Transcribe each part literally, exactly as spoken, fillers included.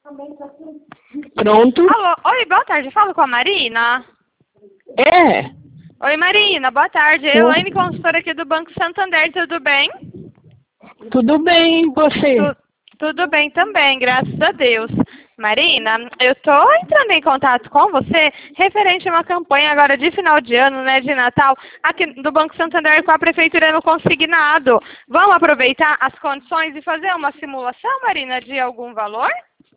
Pronto? Alô, oi, boa tarde, falo com a Marina. É. Oi, Marina, boa tarde. Oi. Elaine, consultora aqui do Banco Santander, tudo bem? Tudo bem, você? Tu, tudo bem também, graças a Deus. Marina, eu estou entrando em contato com você referente a uma campanha agora de final de ano, né, de Natal, aqui do Banco Santander com a Prefeitura no consignado. Vamos aproveitar as condições e fazer uma simulação, Marina, de algum valor?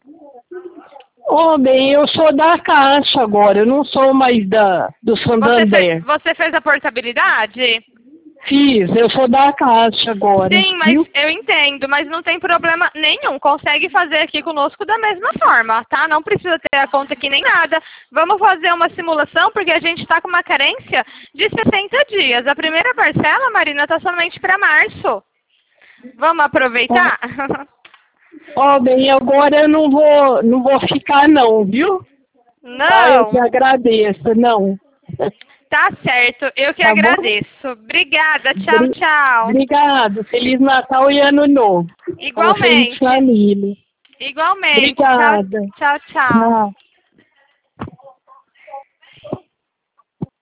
Ô, oh, bem, eu sou da Caixa agora, eu não sou mais da, do Você, fe, Santander. você fez a portabilidade? Fiz, eu sou da Caixa agora, Sim, mas viu? eu entendo, mas não tem problema nenhum. Consegue fazer aqui conosco da mesma forma, tá? Não precisa ter a conta aqui nem nada. Vamos fazer uma simulação, porque a gente está com uma carência de sessenta dias. A primeira parcela, Marina, está somente para março. Vamos aproveitar? Ó, oh, bem, agora eu não vou, não vou ficar não, viu? Ah, eu te Não. agradeço, não. Tá certo, eu que Tá bom? agradeço. Obrigada, tchau, tchau. Obrigado, Feliz Natal e Ano Novo. Pra você e Igualmente. família. Igualmente. Obrigada. Tchau, tchau, tchau. Tchau.